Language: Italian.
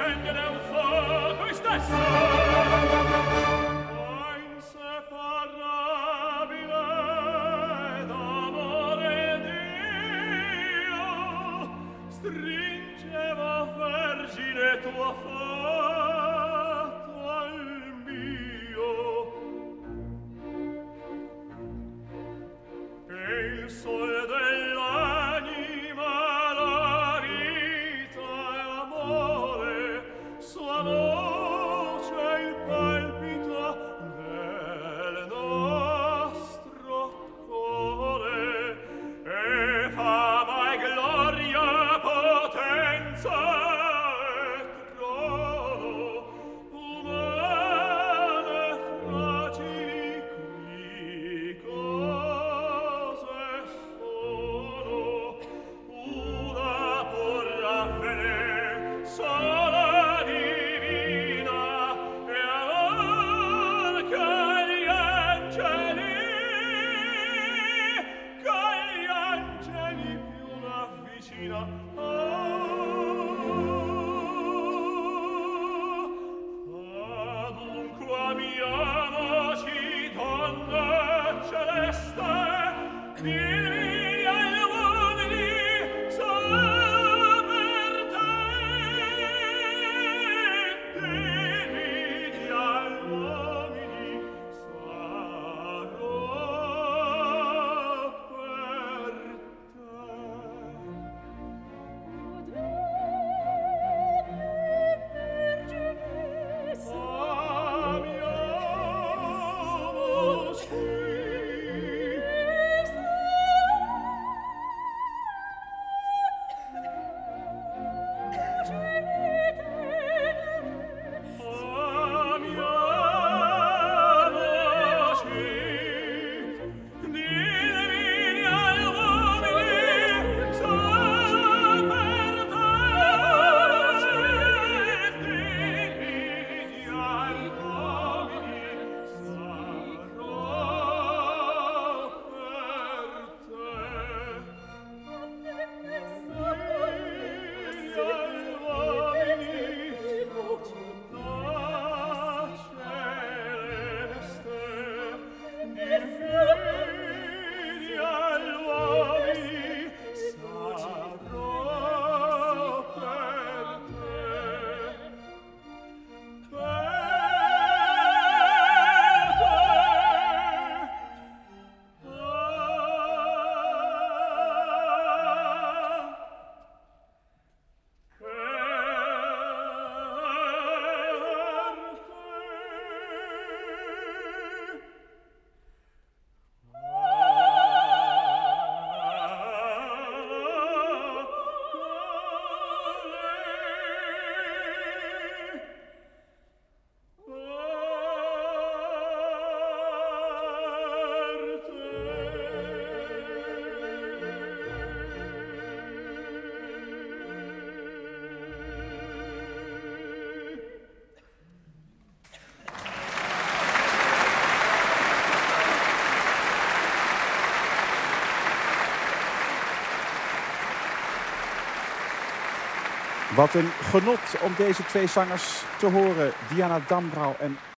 accendere un fuoco stesso. Inseparabile d'amore Dio, stringeva vergine tua fatto al mio. E il sole dell'anima, la vita e l'amore, sua voce il palpito del nostro cuore, e fama e gloria, potenza e trono, umane fragili qui cose sono, una pur avvenir sola divina, e amor che gli angeli più l'avvicina. Adunque amiamoci, donna celeste, dimmi agli uomini saper te, dimmi agli uomini sarò per Wat een genot om deze twee zangers te horen, Diana Damrau en